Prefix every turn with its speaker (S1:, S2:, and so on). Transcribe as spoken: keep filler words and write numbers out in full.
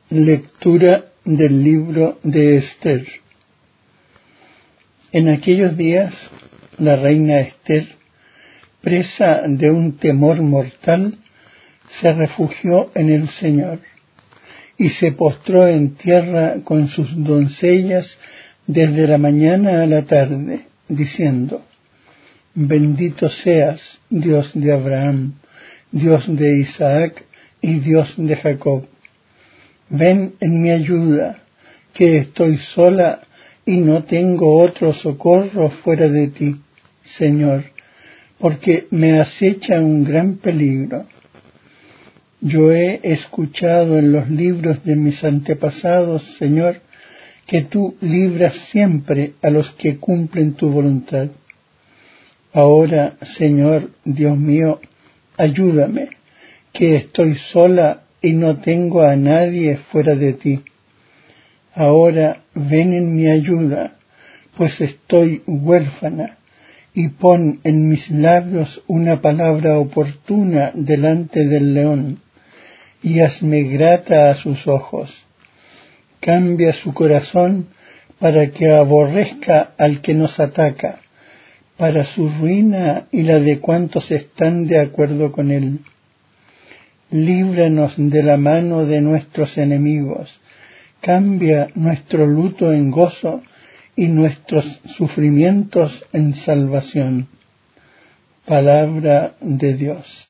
S1: Lectura del libro de Ester. En aquellos días, la reina Ester, presa de un temor mortal, se refugió en el Señor y se postró en tierra con sus doncellas desde la mañana a la tarde, diciendo: Bendito seas, Dios de Abraham, Dios de Isaac y Dios de Jacob. Ven en mi ayuda, que estoy sola y no tengo otro socorro fuera de ti, Señor, porque me acecha un gran peligro. Yo he escuchado en los libros de mis antepasados, Señor, que tú libras siempre a los que cumplen tu voluntad. Ahora, Señor, Dios mío, ayúdame, que estoy sola y no tengo a nadie fuera de ti. Ahora ven en mi ayuda, pues estoy huérfana, y pon en mis labios una palabra oportuna delante del león, y hazme grata a sus ojos. Cambia su corazón para que aborrezca al que nos ataca, para su ruina y la de cuantos están de acuerdo con él. Líbranos de la mano de nuestros enemigos, cambia nuestro luto en gozo y nuestros sufrimientos en salvación. Palabra de Dios.